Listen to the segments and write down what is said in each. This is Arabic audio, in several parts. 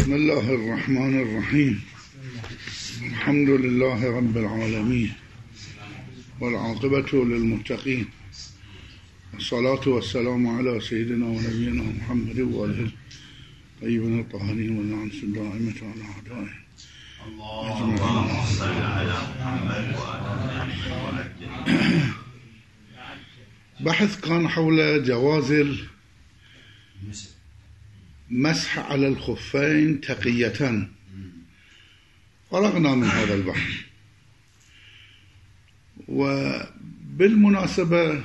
بسم الله الرحمن الرحيم. الحمد لله رب العالمين والعاقبة للمتقين، والصلاة والسلام على سيدنا ونبينا محمد وآله الطيبين الطاهرين واللعنة الدائمة على أعدائهم. اللهم صل على محمد وآل محمد. بحث كان حول جواز المسح على الخفين تقية. فرغنا من هذا البحث، وبالمناسبة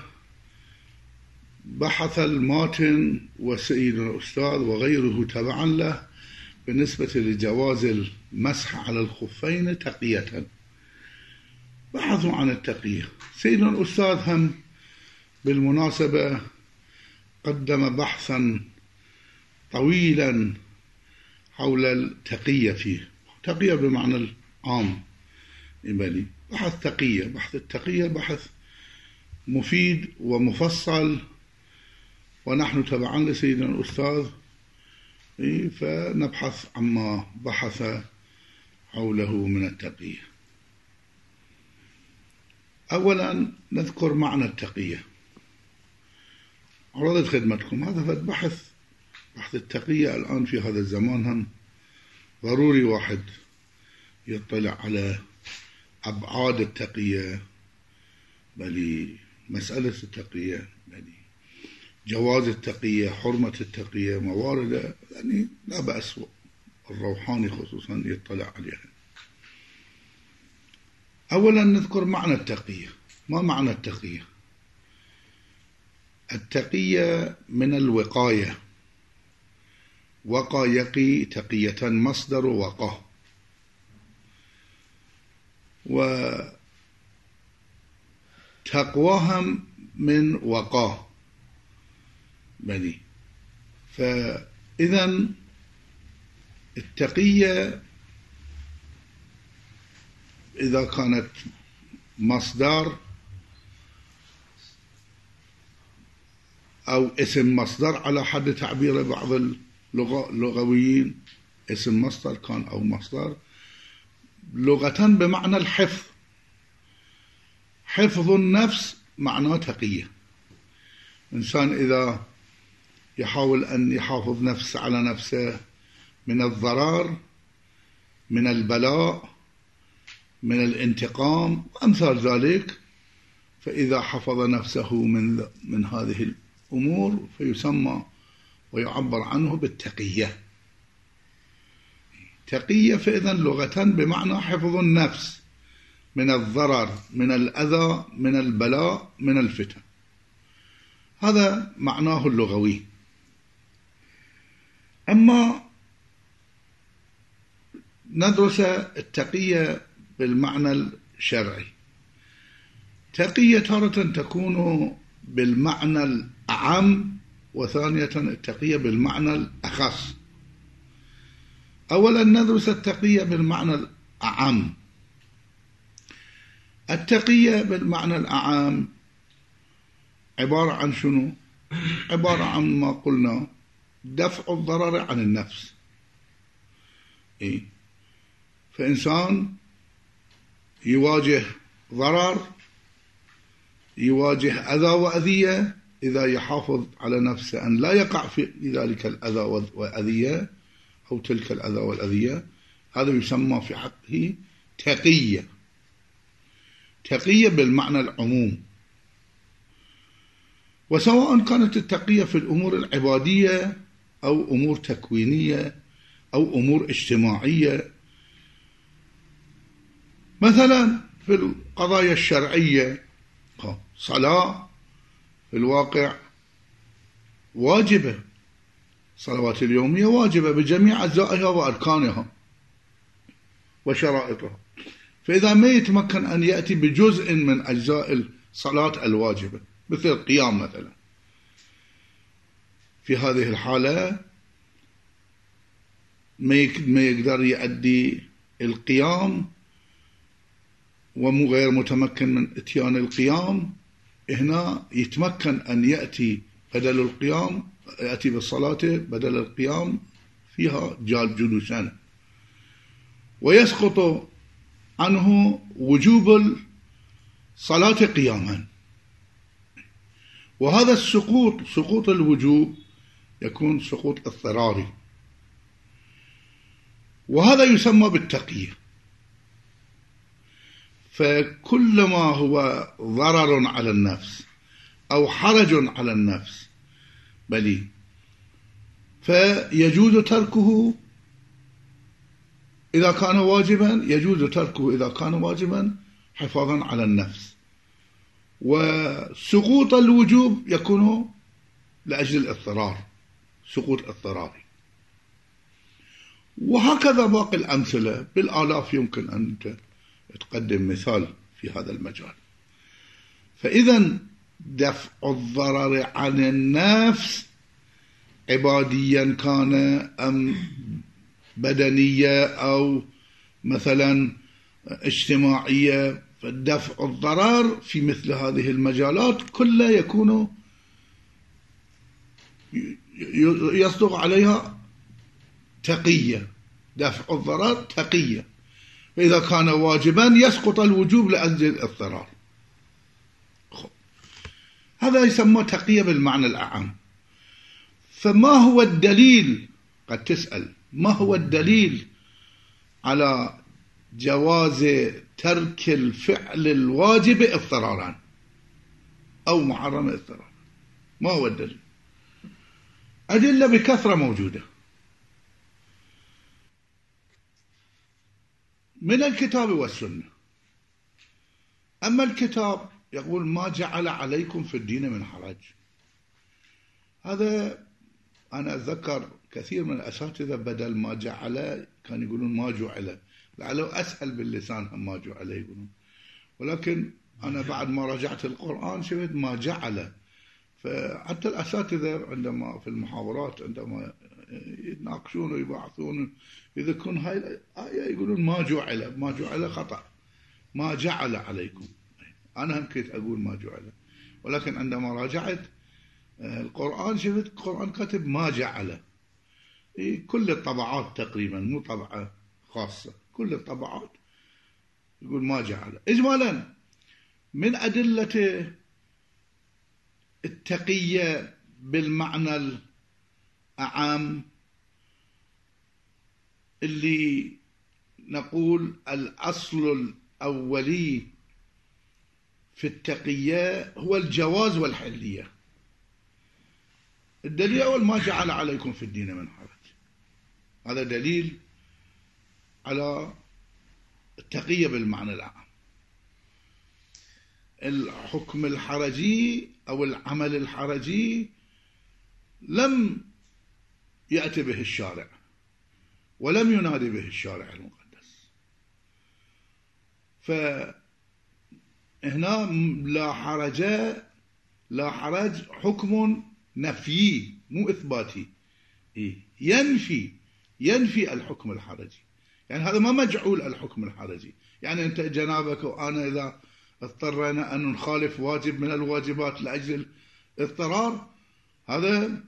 بحث الماتن وسيد الأستاذ وغيره تبعا له بالنسبة لجواز المسح على الخفين تقية، بحثوا عن التقية. سيد الأستاذ هم بالمناسبة قدم بحثا طويلا حول التقية فيه، تقية بمعنى العام إبالي، بحث تقية، بحث التقية بحث مفيد ومفصل، ونحن تبعا لسيدنا الأستاذ فنبحث عما بحث حوله من التقية. أولا نذكر معنى التقية، عرضت خدمتكم هذا بحث التقية الآن في هذا الزمان هم ضروري واحد يطلع على أبعاد التقية، بل مسألة التقية، بل جواز التقية، حرمة التقية، موارد، يعني لا بأس الروحاني خصوصا يطلع عليها. أولا نذكر معنى التقية. ما معنى التقية؟ التقية من الوقاية، وقى يقي تقية، مصدر وقى، وتقواهم من وقى بني. فإذا التقية إذا كانت مصدر أو اسم مصدر على حد تعبير بعض اللغويين، اسم مصدر كان أو مصدر، لغة بمعنى الحفظ، حفظ النفس معناه تقية. إنسان إذا يحاول أن يحافظ نفسه على نفسه من الضرر، من البلاء، من الانتقام وأمثال ذلك، فإذا حفظ نفسه من هذه الأمور فيسمى ويعبر عنه بالتقية. تقية فإذا لغة بمعنى حفظ النفس من الضرر، من الأذى، من البلاء، من الفتن، هذا معناه اللغوي. أما ندرس التقية بالمعنى الشرعي. تقية تارة تكون بالمعنى الأعم، وثانية التقية بالمعنى الأخص. أولا ندرس التقية بالمعنى الأعم. التقية بالمعنى الأعم عبارة عن شنو؟ عبارة عن ما قلنا دفع الضرر عن النفس. فإنسان يواجه ضرر، يواجه أذى وأذية، إذا يحافظ على نفسه أن لا يقع في ذلك الأذى والأذية أو تلك الأذى والأذية، هذا يسمى في حقه تقية. تقية بالمعنى العموم. وسواء كانت التقية في الأمور العبادية أو أمور تكوينية أو أمور اجتماعية، مثلا في القضايا الشرعية صلاة في الواقع واجبة، صلوات اليومية واجبة بجميع أجزائها وأركانها وشرائطها، فإذا ما يتمكن أن يأتي بجزء من أجزاء الصلاة الواجبة مثل القيام مثلا، في هذه الحالة ما يقدر يؤدي القيام ومو غير متمكن من اتيان القيام، هنا يتمكن أن يأتي بدل القيام، يأتي بالصلاة بدل القيام فيها جلوسان، ويسقط عنه وجوب الصلاة قياما. وهذا سقوط الوجوب يكون سقوط اضطراري، وهذا يسمى بالتقية. فكل ما هو ضرر على النفس أو حرج على النفس بل فيجوز تركه إذا كان واجبا، يجوز تركه إذا كان واجبا حفاظا على النفس. وسقوط الوجوب يكون لأجل الاضطرار، سقوط اضطراري. وهكذا باقي الأمثلة بالآلاف، يمكن أن تقدم مثال في هذا المجال. فإذا دفع الضرر عن النفس عباديا كان أم بدنية أو مثلا اجتماعية، فدفع الضرر في مثل هذه المجالات كلها يكون يصدق عليها تقية، دفع الضرر تقية. فإذا كان واجبا يسقط الوجوب لأجل الاضطرار. هذا يسمى تقية بالمعنى الأعم. فما هو الدليل؟ قد تسأل ما هو الدليل على جواز ترك الفعل الواجب اضطرارا أو محرم اضطرارا؟ ما هو الدليل؟ أدلة بكثرة موجودة من الكتاب والسنة. أما الكتاب يقول ما جعل عليكم في الدين من حرج. هذا أنا أتذكر كثير من الأساتذة بدل ما جعل كانوا يقولون ما جعل، لعله أسهل باللسان هم ما جعل يقولون، ولكن أنا بعد ما رجعت القرآن شفت ما جعل. فحتى الأساتذة عندما في المحاضرات عندما يتناقشون ويباحثون يذكرون هاي الآية يقولون ما جعل، ما جعل خطأ، ما جعل عليكم. أنا هم كنت أقول ما جعل، ولكن عندما راجعت القرآن شفت القرآن كاتب ما جعل. كل الطبعات تقريبا، مو طبعة خاصة، كل الطبعات يقول ما جعل. إجمالا من أدلة التقية بالمعنى الأعام اللي نقول الأصل الأولي في التقية هو الجواز والحلية. الدليل أول ما جعل عليكم في الدين من حرج، هذا دليل على التقية بالمعنى العام. الحكم الحرجي أو العمل الحرجي لم يأتي به الشارع ولم ينادي به الشارع المقدس، فهنا لا حرج حكم نفيي مو إثباتي، ينفي الحكم الحرجي. يعني هذا ما مجعول الحكم الحرجي. يعني أنت جنابك وأنا إذا اضطرينا أن نخالف واجب من الواجبات لأجل اضطرار، هذا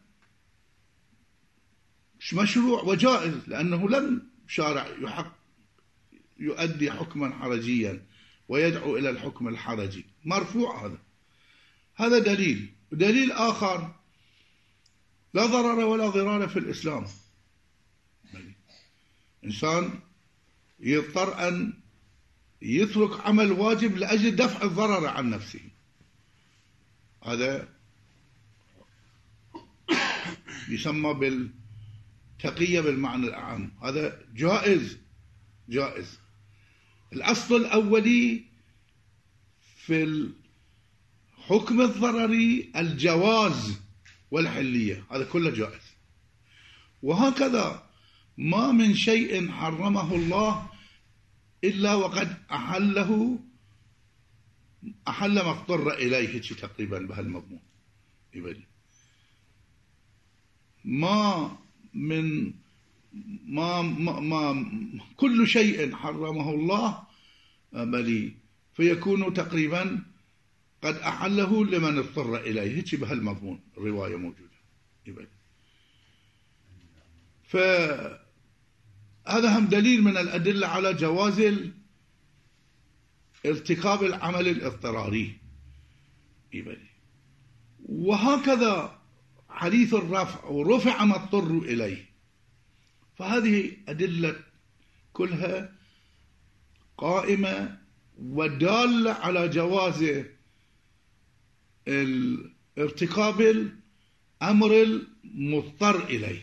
مشروع وجائز، لأنه لم شارع يؤدي حكما حرجيا ويدعو إلى الحكم الحرجي، مرفوع. هذا دليل. ودليل آخر لا ضرر ولا ضرار في الإسلام. إنسان يضطر أن يترك عمل واجب لأجل دفع الضرر عن نفسه، هذا يسمى بالتقية بالمعنى الأعم. هذا جائز. الأصل الأولي في الحكم الضرري الجواز والحلية، هذا كله جائز. وهكذا ما من شيء حرمه الله إلا وقد أحل ما اضطر إليه تقريبا بهالمضمون. ما كل شيء حرمه الله بلي فيكون تقريبا قد أحله لمن اضطر إليه بهالمضمون. الرواية موجودة. فهذا هم دليل من الأدلة على جواز ارتكاب العمل الاضطراري. وهكذا حديث الرفع ورفع ما اضطر إليه، فهذه أدلة كلها قائمة ودالة على جواز ارتكاب الأمر المضطر إليه.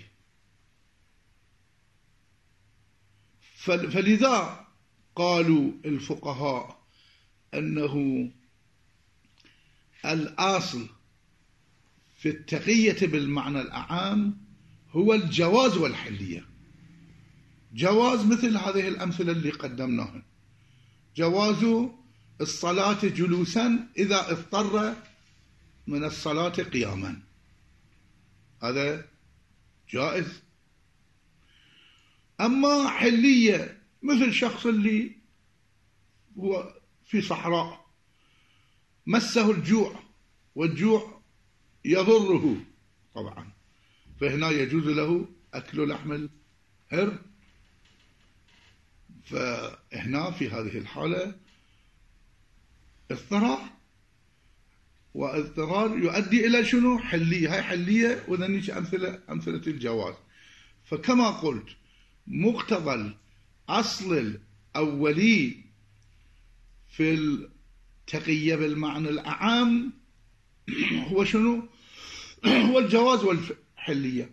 فلذا قالوا الفقهاء أنه الأصل في التقية بالمعنى الأعام هو الجواز والحلية. جواز مثل هذه الأمثلة اللي قدمناها، جواز الصلاة جلوسا إذا اضطر من الصلاة قياما، هذا جائز. أما حلية مثل شخص اللي هو في صحراء مسه الجوع والجوع يضره طبعا، فهنا يجوز له أكل لحم الهر. فهنا في هذه الحالة اضطرار، واضطرار يؤدي إلى شنو؟ حلية. هاي حلية، وذنيش أمثلة الجواز. فكما قلت مقتضى الأصل الأولي في التقية بالمعنى الأعام هو شنو؟ هو الجواز والحلية.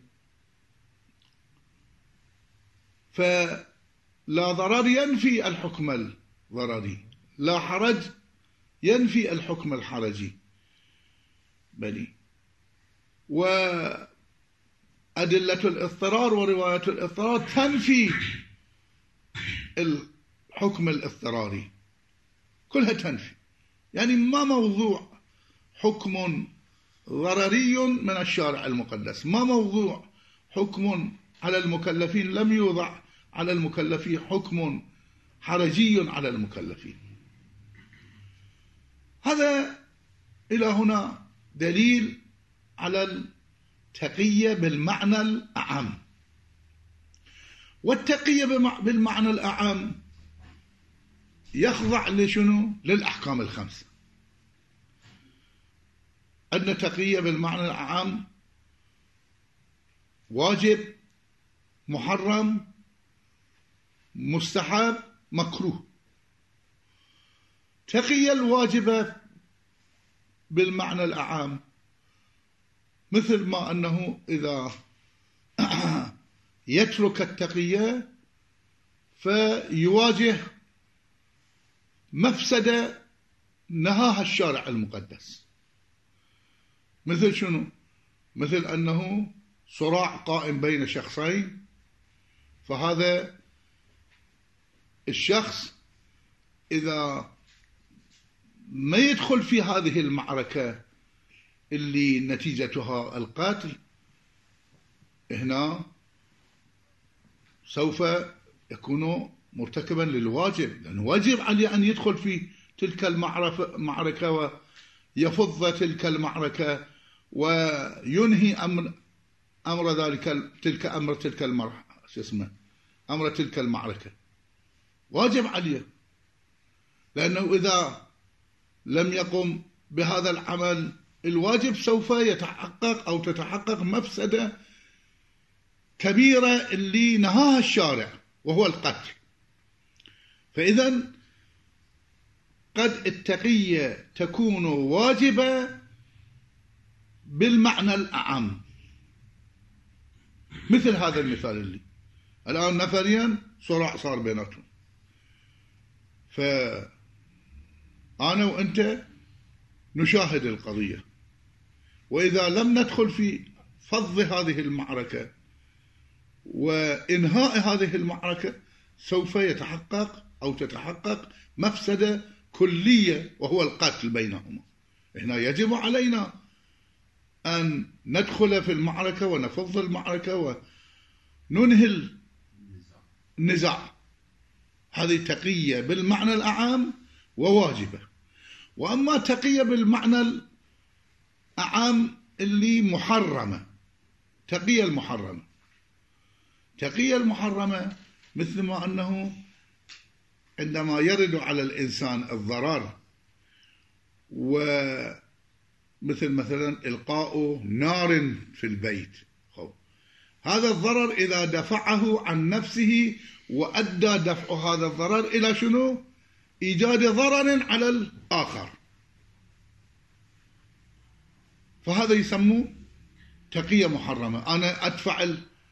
فلا ضرر ينفي الحكم الضرري، لا حرج ينفي الحكم الحرجي، بلي. وأدلة الاضطرار ورواية الاضطرار تنفي الحكم الاضطراري، كلها تنفي. يعني ما موضوع حكم ضرري من الشارع المقدس، ما موضوع حكم على المكلفين، لم يوضع على المكلفين حكم حرجي على المكلفين. هذا إلى هنا دليل على التقية بالمعنى الأعم. والتقية بالمعنى الأعم يخضع لشنو؟ للأحكام الخمسة. أن تقية بالمعنى الأعم واجب، محرم، مستحب، مكروه. تقية الواجبة بالمعنى الأعام مثل ما أنه إذا يترك التقية فيواجه مفسدة نهاها الشارع المقدس. مثل شنو؟ مثل أنه صراع قائم بين شخصين، فهذا الشخص إذا ما يدخل في هذه المعركة اللي نتيجتها القتل، هنا سوف يكون مرتكبا للواجب، لأنه واجب عليه أن يدخل في تلك المعركة ويفض تلك المعركة وينهي أمر تلك المعركة، واجب عليه. لأنه إذا لم يقم بهذا العمل الواجب سوف يتحقق أو تتحقق مفسدة كبيرة اللي نهاها الشارع وهو القتل. فإذا قد التقية تكون واجبة بالمعنى الأعم، مثل هذا المثال اللي الآن نفريا صراع صار بيناتهم، فأنا وأنت نشاهد القضية، وإذا لم ندخل في فض هذه المعركة وإنهاء هذه المعركة سوف يتحقق أو تتحقق مفسدة كلية وهو القتل بينهما. هنا يجب علينا أن ندخل في المعركة ونفض المعركة وننهي النزاع. هذه تقية بالمعنى الأعام وواجبة. وأما تقية بالمعنى الأعام اللي محرمة، تقية المحرمة، تقية المحرمة مثل ما أنه عندما يرد على الإنسان الضرر، ومثل مثلا إلقاء نار في البيت، هذا الضرر إذا دفعه عن نفسه وأدى دفع هذا الضرر إلى شنو؟ إيجاد ضرر على الآخر، فهذا يسموه تقية محرمة. أنا أدفع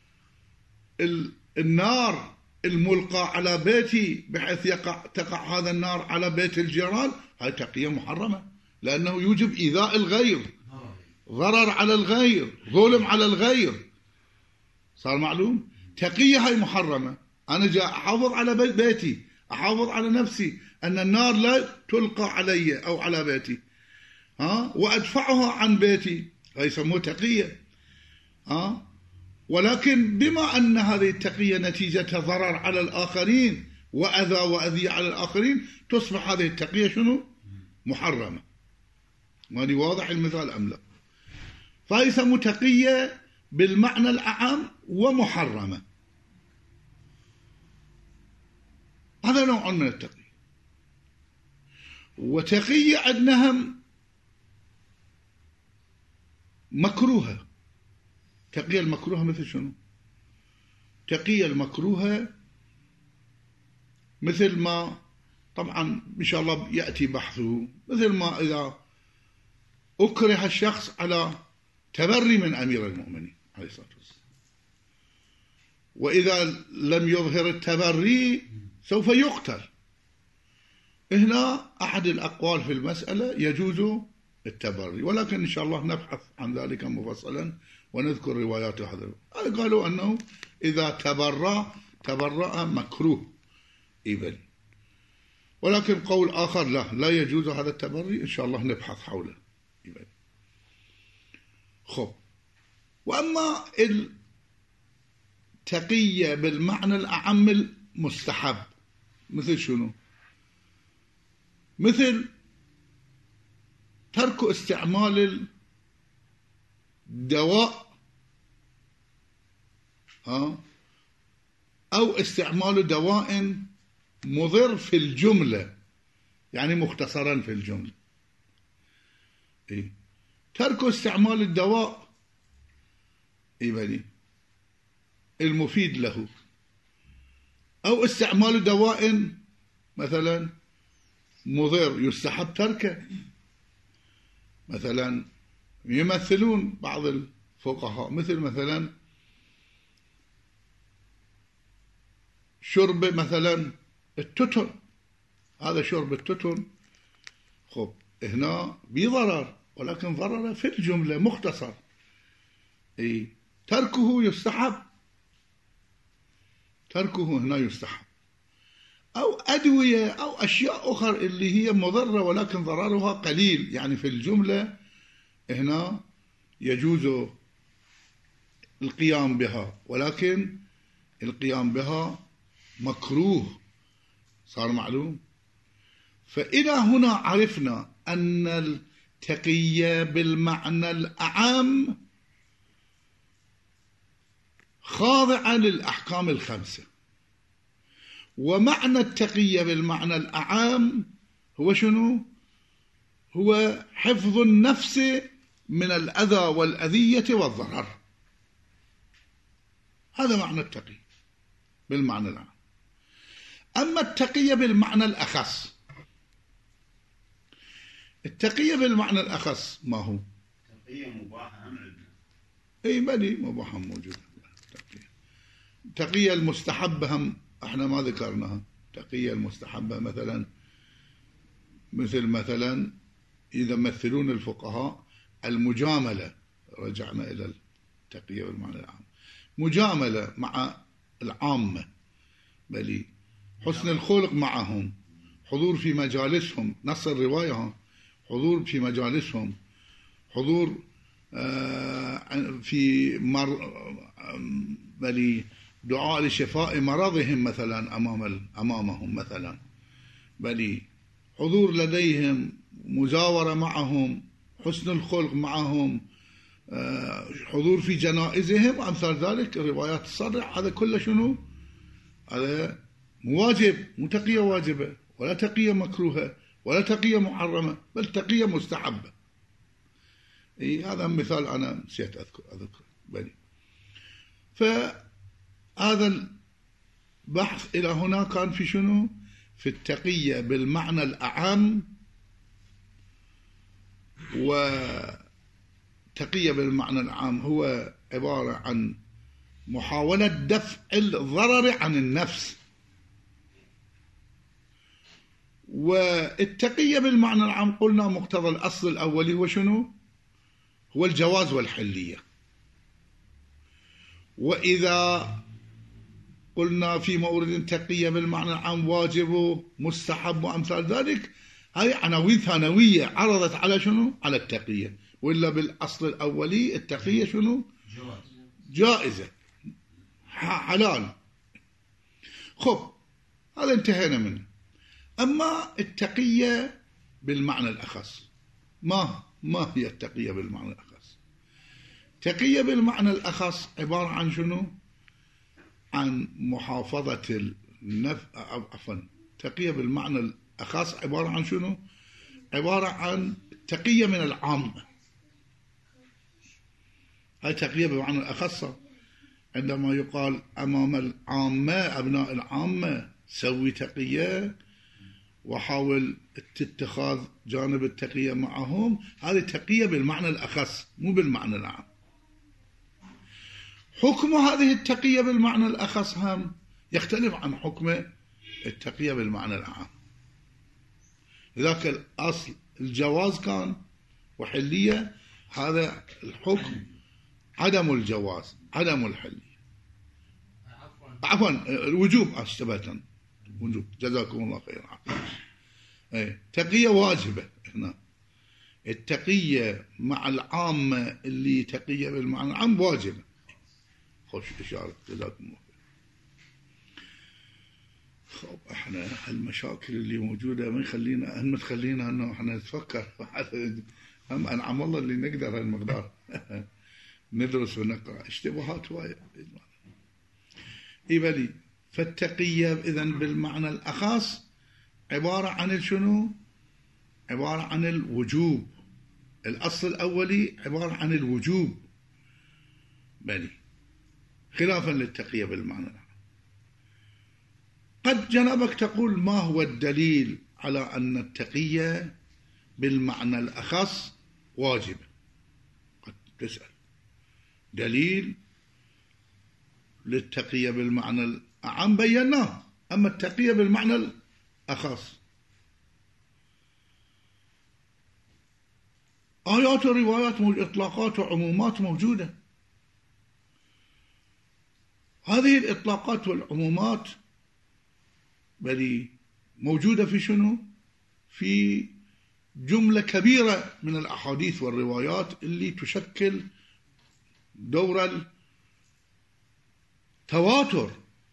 النار الملقى على بيتي بحيث تقع هذا النار على بيت الجيران، هذه تقية محرمة، لأنه يوجب إيذاء الغير، ضرر على الغير، ظلم على الغير. صار معلوم؟ تقية هاي محرمة. أنا جاء أحافظ على بيتي، أحافظ على نفسي أن النار لا تلقى علي أو على بيتي، وأدفعها عن بيتي، هاي يسموه تقية. ولكن بما أن هذه التقية نتيجة ضرر على الآخرين وأذى وأذية على الآخرين، تصبح هذه التقية شنو؟ محرمة. ماني واضح المثال أم لا؟ فهي يسموه تقية بالمعنى الأعم ومحرمة. هذا نوع من التقية. وتقية عندنا هم مكروهة. تقية المكروهة مثل شنو؟ تقية المكروهة مثل ما طبعا إن شاء الله يأتي بحثه، مثل ما إذا أكره الشخص على تبري من أمير المؤمنين عليه الصلاة والسلام، وإذا لم يظهر التبري سوف يقتل. هنا أحد الأقوال في المسألة يجوز التبري، ولكن إن شاء الله نبحث عن ذلك مفصلا ونذكر روايات هذا. قالوا أنه إذا تبرأ مكروه إبل، ولكن قول آخر لا يجوز هذا التبري، إن شاء الله نبحث حوله إبل. خب، وأما التقية بالمعنى الأعم المستحب مثل شنو؟ مثل ترك استعمال الدواء أو استعمال دواء مضر في الجملة، يعني مختصرا في الجملة. ترك استعمال الدواء المفيد له، أو استعمال دواء مثلا مضر يستحب تركه. مثلا يمثلون بعض الفقهاء مثل مثلا شرب مثلا التتن، هذا شرب التتن خب هنا بضرر، ولكن ضرر في الجملة مختصر، تركه يستحب، تركه هنا يستحب. أو أدوية أو أشياء أخرى اللي هي مضرة ولكن ضررها قليل، يعني في الجملة هنا يجوز القيام بها، ولكن القيام بها مكروه. صار معلوم؟ فإلى هنا عرفنا أن التقية بالمعنى الأعم خاضعة للأحكام الخمسة، ومعنى التقية بالمعنى الأعام هو شنو؟ هو حفظ النفس من الأذى والأذية والضرر. هذا معنى التقية بالمعنى العام. أما التقية بالمعنى الأخص، التقية بالمعنى الأخص ما هو؟ تقية مباحة أم عندنا؟ أي بلي مباحة موجودة. التقية المستحبة هم احنا ما ذكرناها. التقية المستحبة مثلا إذا يمثلون الفقهاء المجاملة، رجعنا إلى التقية بالمعنى العام، مجاملة مع العامة، بل حسن الخلق معهم، حضور في مجالسهم، نص الرواية حضور في مجالسهم، حضور في بل دعاء لشفاء مرضهم مثلا أمامهم مثلا، بل حضور لديهم، مزاورة معهم، حسن الخلق معهم، حضور في جنائزهم وأمثال ذلك، روايات الصدع، هذا كله شنو؟ هذا واجب، مو تقية واجبة ولا تقية مكروهة ولا تقية محرمة، بل تقية مستحبة. هذا مثال أنا نسيت أذكر بني. فهذا البحث إلى هنا كان في شنو؟ في التقية بالمعنى الأعم، وتقية بالمعنى العام هو عبارة عن محاولة دفع الضرر عن النفس، والتقية بالمعنى العام قلنا مقتضى الأصل الأولي هو شنو؟ هو الجواز والحلية. وإذا قلنا في مورد تقية بالمعنى العام واجب مستحب وأمثال ذلك، هاي عناوين ثانوية عرضت على شنو؟ على التقية. وإلا بالأصل الأولي التقية شنو؟ جائزة، حلال. خب هذا انتهينا منه. أما التقية بالمعنى الأخص، ما هي التقية بالمعنى الأخص؟ التقية بالمعنى الأخص عبارة عن شنو؟ عن محافظة تقية بالمعنى الأخص عبارة عن شنو؟ عبارة عن تقية من العامة. هاي تقية بالمعنى الأخص عندما يقال أمام العامة، أبناء العامة، سوي تقية وحاول اتخاذ جانب التقية معهم، هذه تقية بالمعنى الأخص مو بالمعنى العام. حكم هذه التقية بالمعنى الأخص هم يختلف عن حكم التقية بالمعنى العام. لذلك الأصل الجواز كان وحلية، هذا الحكم عدم الجواز، عدم الحلية، عفوا الوجوب، اشتبهت، وجوب، جزاكم الله خيرا. تقية واجبة هنا، التقية مع العامة اللي تقية بالمعنى العام واجبة. خوش إشارة، جزاكم الله خير. خب احنا هالمشاكل اللي موجودة ما تخلينا انه احنا نتفكر هم انعم الله اللي نقدر هالمقدار ندرس ونقرأ، اشتباهات وايد. إبلي فالتقية إذن بالمعنى الأخص عبارة عن شنو؟ عبارة عن الوجوب. الأصل الأولي عبارة عن الوجوب بلي، خلافا للتقية بالمعنى العام. قد جنابك تقول ما هو الدليل على أن التقية بالمعنى الأخص واجبة؟ قد تسأل دليل للتقية بالمعنى الأعم بيناه، أما التقية بالمعنى الأخص آيات وروايات إطلاقات وعمومات موجودة. هذه الإطلاقات والعمومات بل موجودة في شنو؟ في جملة كبيرة من الأحاديث والروايات اللي تشكل دور التواتر.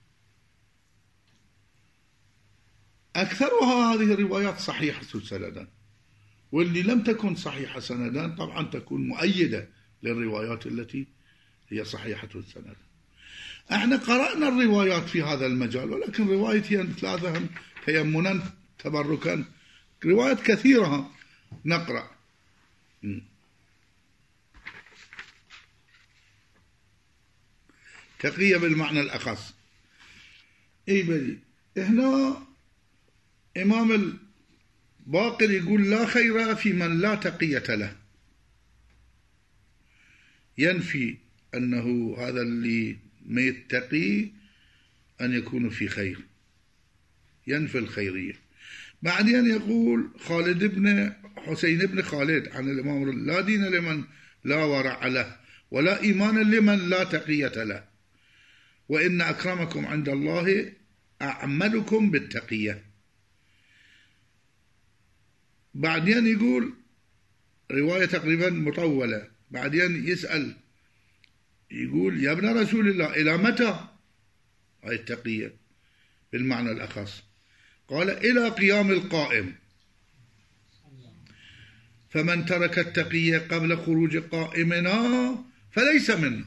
أكثرها هذه الروايات صحيحة سندا، واللي لم تكن صحيحة سندا طبعا تكون مؤيدة للروايات التي هي صحيحة سندا. احنا قرأنا الروايات في هذا المجال، ولكن روايتين ثلاثة هم تيمنا تبركا، روايات كثيرة نقرأ. تقية بالمعنى الأخص. بلي هنا إمام الباقر يقول لا خير في من لا تقية له، ينفي أنه هذا اللي ما يتقي أن يكون في خير، ينفي الخيرية. بعدين يقول خالد بن حسين بن خالد عن الإمام لا دين لمن لا ورع له ولا إيمان لمن لا تقية له، وإن أكرمكم عند الله أعملكم بالتقية. بعدين يقول رواية تقريبا مطولة، بعدين يسأل يقول يا ابن رسول الله إلى متى هاي التقية بالمعنى الأخص؟ قال إلى قيام القائم. فمن ترك التقية قبل خروج قائمنا فليس منا.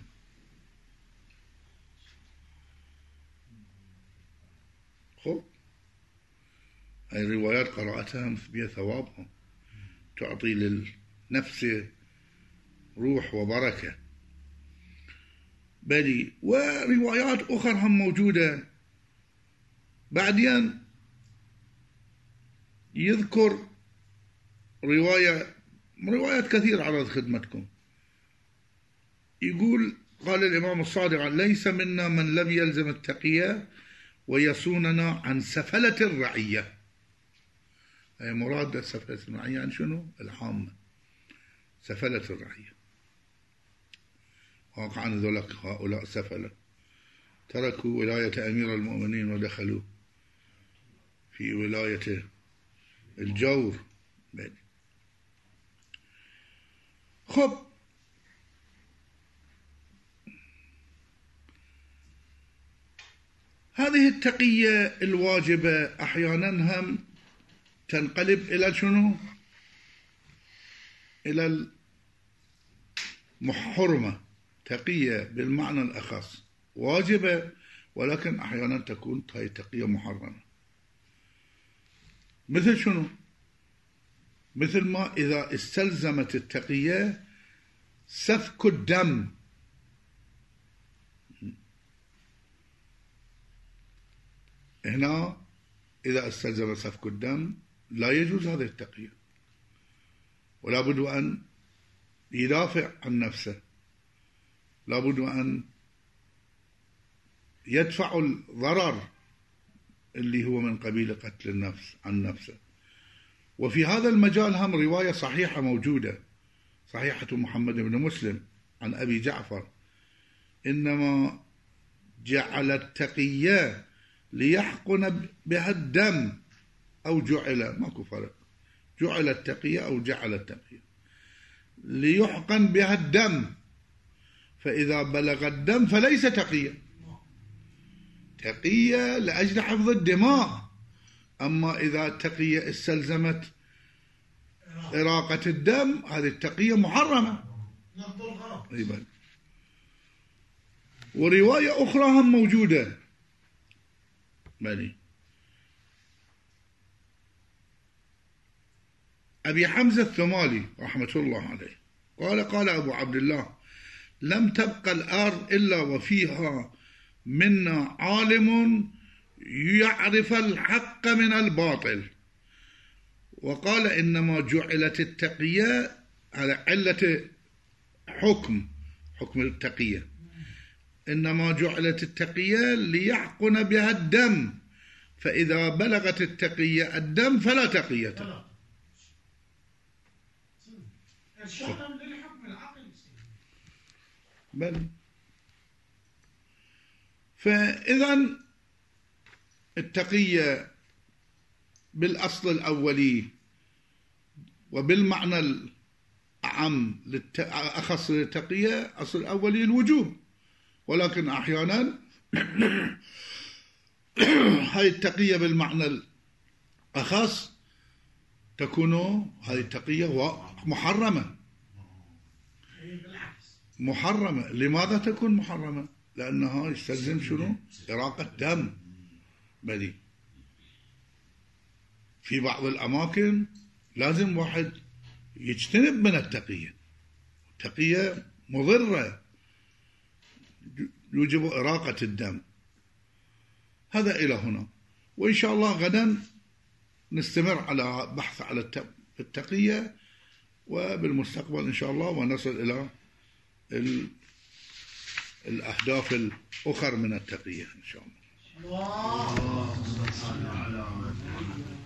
خب هاي الروايات قرأتها مثل ثوابها، تعطي للنفس روح وبركة. بلي وروايات أخرى هم موجودة. بعدين يذكر روايات كثيرة على خدمتكم. يقول قال الإمام الصادق: ليس منا من لم يلزم التقية ويصوننا عن سفلة الرعية. أي مراد سفلة الرعية عن شنو؟ العامة، سفلة الرعية. واقعا هؤلاء سفلة تركوا ولاية أمير المؤمنين ودخلوا في ولاية الجور. خب هذه التقية الواجبة أحيانا هم تنقلب إلى شنو؟ إلى المحرمة. تقية بالمعنى الأخص واجبة، ولكن أحيانا تكون هاي تقية محرمة. مثل شنو؟ مثل ما إذا استلزمت التقية سفك الدم. هنا إذا استلزم سفك الدم لا يجوز هذه التقية، ولا بد أن يدافع عن نفسه، لا بد أن يدفع الضرر اللي هو من قبيل قتل النفس عن نفسه. وفي هذا المجال هم رواية صحيحة موجودة، صحيحة محمد بن مسلم عن أبي جعفر: إنما جعل التقية ليحقن بها الدم أو جعل، ماكو فرق، جعل التقية أو جعل التقية، ليحقن بها الدم، فإذا بلغ الدم فليس تقية. تقية لأجل حفظ الدماء. أما إذا التقية استلزمت إراقة الدم هذه التقية محرمة. ورواية أخرى هم موجودة. أبي حمزة الثمالي رحمة الله عليه قال أبو عبد الله: لم تبقى الأرض إلا وفيها منا عالم يعرف الحق من الباطل. وقال: إنما جعلت التقية على علة حكم التقية، إنما جعلت التقية ليحقن بها الدم، فإذا بلغت التقية الدم فلا تقية. بل فإذا التقية بالأصل الأولي وبالمعنى الأعم أخص للتقية، أصل الأولي الوجوب، ولكن أحيانا هاي التقية بالمعنى الأخص تكون هاي التقية محرمة. لماذا تكون محرمة؟ لأنها يستلزم شنو؟ إراقة دم. بدي في بعض الأماكن لازم واحد يجتنب من التقية، التقية مضرة يوجب إراقة الدم. هذا إلى هنا، وإن شاء الله غدا نستمر على بحث على التقية، وبالمستقبل إن شاء الله ونصل إلى الأهداف الأخرى من التقية إن شاء الله.